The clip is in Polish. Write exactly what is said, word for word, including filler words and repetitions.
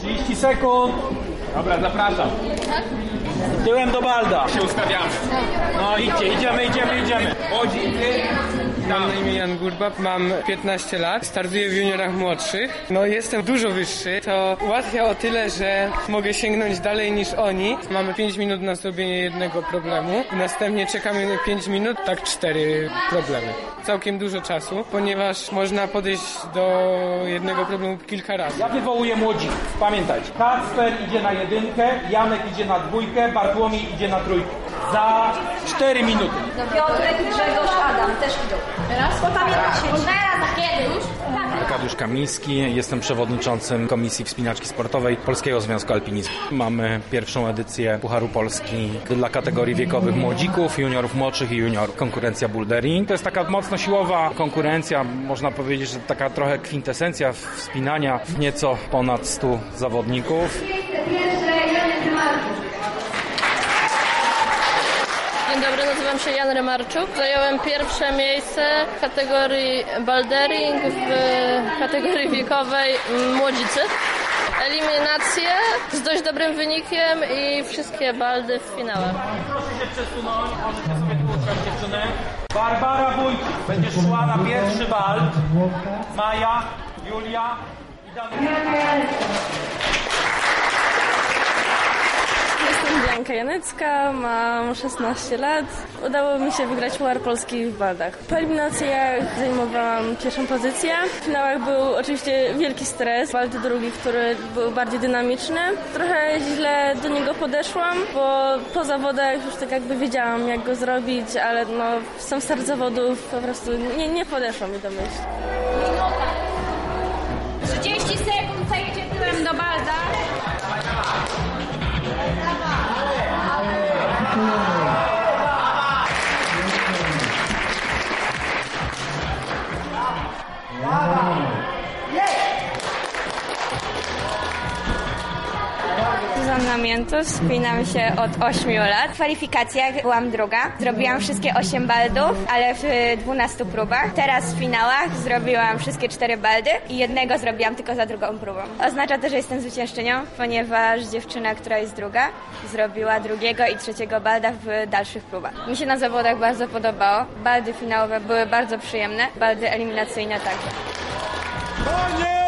trzydzieści sekund. Dobra, zapraszam. Tyłem do balda. Się ustawiamy. No idźcie, idziemy, idziemy, idziemy. Młodzi, ty. Mam na imię Jan Gurbab, mam piętnaście lat, startuję w juniorach młodszych. No jestem dużo wyższy, to ułatwia o tyle, że mogę sięgnąć dalej niż oni. Mamy pięć minut na zrobienie jednego problemu. Następnie czekamy pięć minut, tak cztery problemy. Całkiem dużo czasu, ponieważ można podejść do jednego problemu kilka razy. Ja wywołuję młodzików. Pamiętajcie, Kacper idzie na jedynkę, Janek idzie na dwójkę, Bartłomiej idzie na trójkę. Za cztery minuty. Piotrek, Grzegorz, Adam też idą. Teraz popamiętajcie. Teraz, a kiedy już? Arkadiusz Kamiński, jestem przewodniczącym Komisji Wspinaczki Sportowej Polskiego Związku Alpinizmu. Mamy pierwszą edycję Pucharu Polski dla kategorii wiekowych młodzików, juniorów młodszych i juniorów. Konkurencja bouldering. To jest taka mocno siłowa konkurencja, można powiedzieć, że taka trochę kwintesencja wspinania w nieco ponad stu zawodników. Dzień dobry, nazywam się Jan Remarczuk. Zająłem pierwsze miejsce w kategorii bouldering w kategorii wiekowej młodzicy. Eliminacje z dość dobrym wynikiem i wszystkie baldy w finałach. Proszę się przesunąć, możecie sobie tu utrzymać dziewczynę. Barbara Wójcik będzie szła na pierwszy bald. Maja, Julia i Damian. Jestem Blanka Janecka, mam szesnaście lat. Udało mi się wygrać Puchar Polski w baldach. Po eliminacjach zajmowałam pierwszą pozycję. W finałach był oczywiście wielki stres. Bald drugi, który był bardziej dynamiczny. Trochę źle do niego podeszłam, bo po zawodach już tak jakby wiedziałam, jak go zrobić, ale no sam start zawodów po prostu nie, nie podeszło mi do myśli. trzydzieści sekund, zejdzie tyłem do balda. Zuzanna Miętus, wspinam się od ośmiu lat. W kwalifikacjach byłam druga. Zrobiłam wszystkie osiem baldów, ale w dwunastu próbach. Teraz w finałach zrobiłam wszystkie cztery baldy i jednego zrobiłam tylko za drugą próbą. Oznacza to, że jestem zwyciężczynią, ponieważ dziewczyna, która jest druga, zrobiła drugiego i trzeciego balda w dalszych próbach. Mi się na zawodach bardzo podobało. Baldy finałowe były bardzo przyjemne, baldy eliminacyjne także. Koniec!